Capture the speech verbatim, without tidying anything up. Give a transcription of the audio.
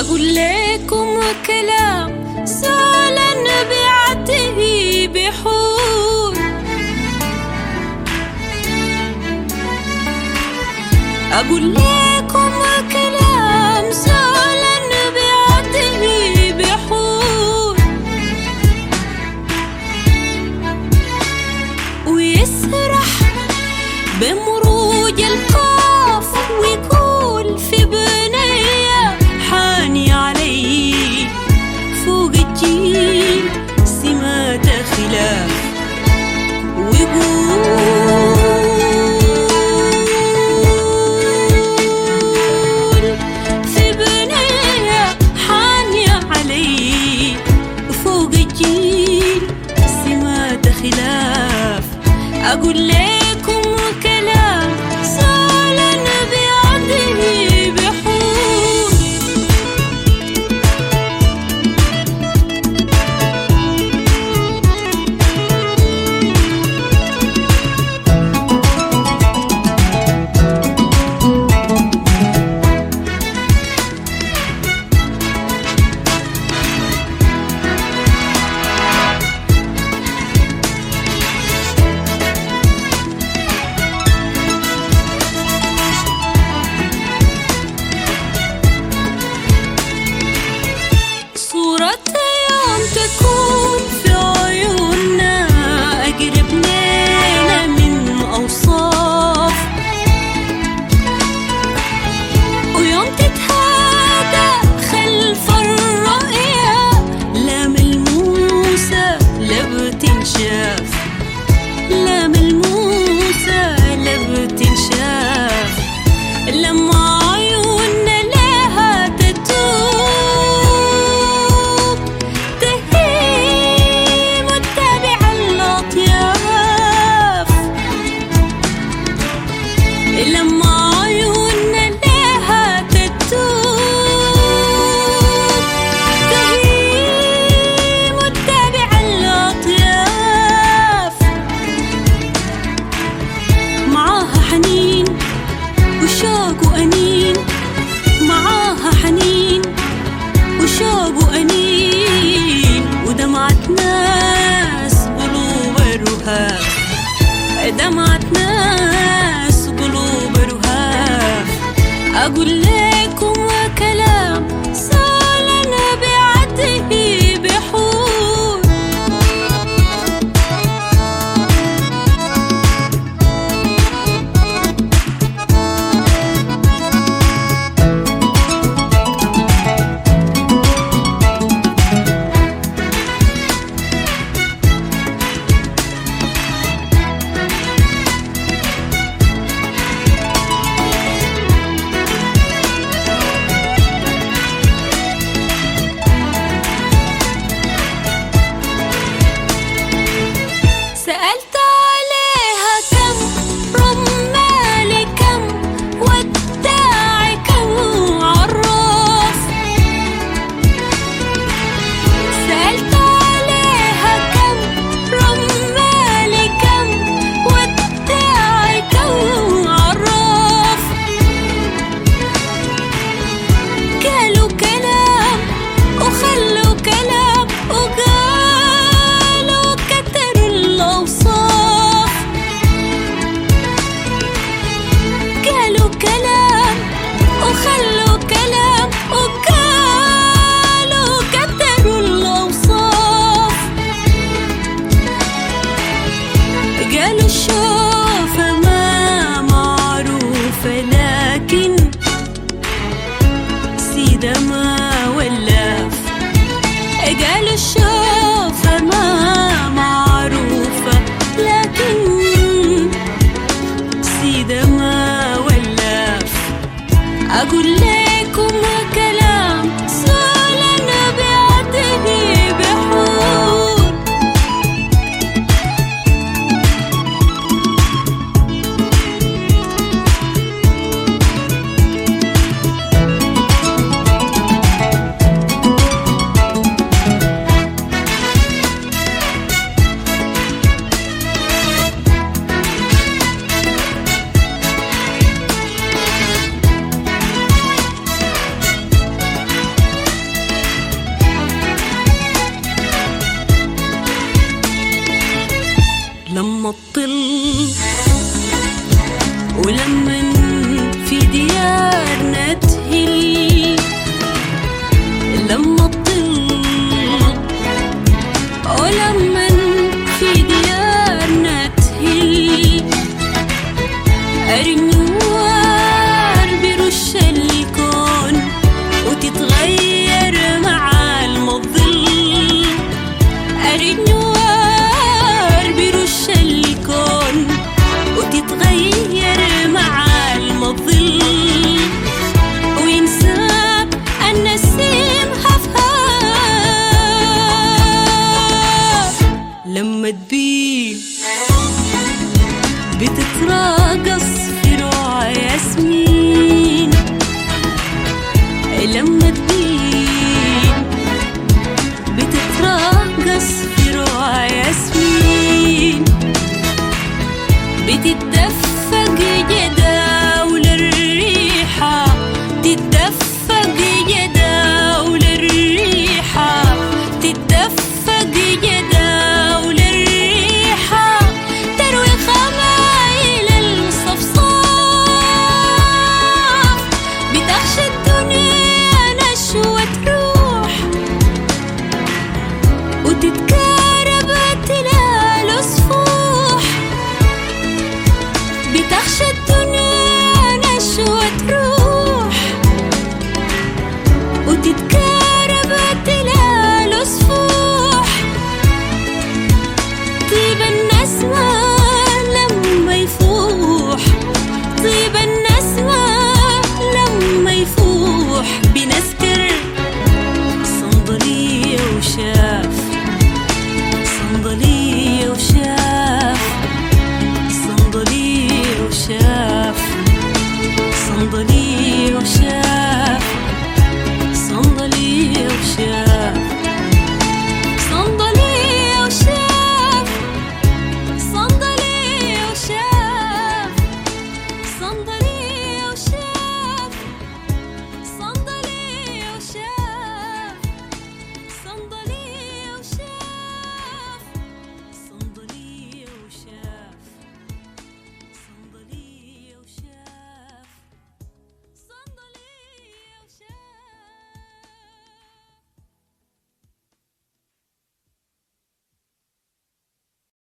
أقول لكم كلام سال نبيعته بحور. أقول لكم كلام سال نبيعته بحور، ويسرح بمروج القاف ويقول في بنية حاني علي فوق الجيل سمات خلاف، ويقول في بنية حاني علي فوق الجيل سمات خلاف. أقول لكم كلام سال نبيعته بحور. صورة يوم تكون في عيوننا أقرب لنا من أوصاف، ويوم تتهادى خلف الرؤية لا ملموسة لا بتنشاف، لا ملموسة لا بتنشاف. لما عيوننا لها تتوب تهيم وتتابع الأطياف، لما عيوننا لها تتوب تهيم وتتابع الأطياف. معاها حنين وشوق وأنين، معاها حنين وشوق وأنين، ودمعة ناس قلوب رهاف، دمعة ناس قلوب رهاف. أقول لكم كلام سال نبيعته بحور. سألت عليها كم رمال كم وداع كم عراف، سألت عليها كم رمال كم وداع كم عراف. قالوا كلام وخلوا كلام وقالوا كتروا الأوصاف، قالوا كلام وخلوا كلام وقالوا كتروا الأوصاف. قالوا الشوفة ما معروفة لكن سيدة ما ولاف، قالوا الشوفة ما معروفة لكن سيدة ما ولاف. أقول لكم كلام سال نبيعته بحور. لما تطل ولما في ديارنا تهل، لما تطل ولما في ديارنا تهل، النوار برش الكون وتتغير مع المظل، النوار برش الكون وتتغير مع المظل، وينساب النسيم حفاف لما تبين بتتراقص فروع ياسمين، لما تبين بتتراقص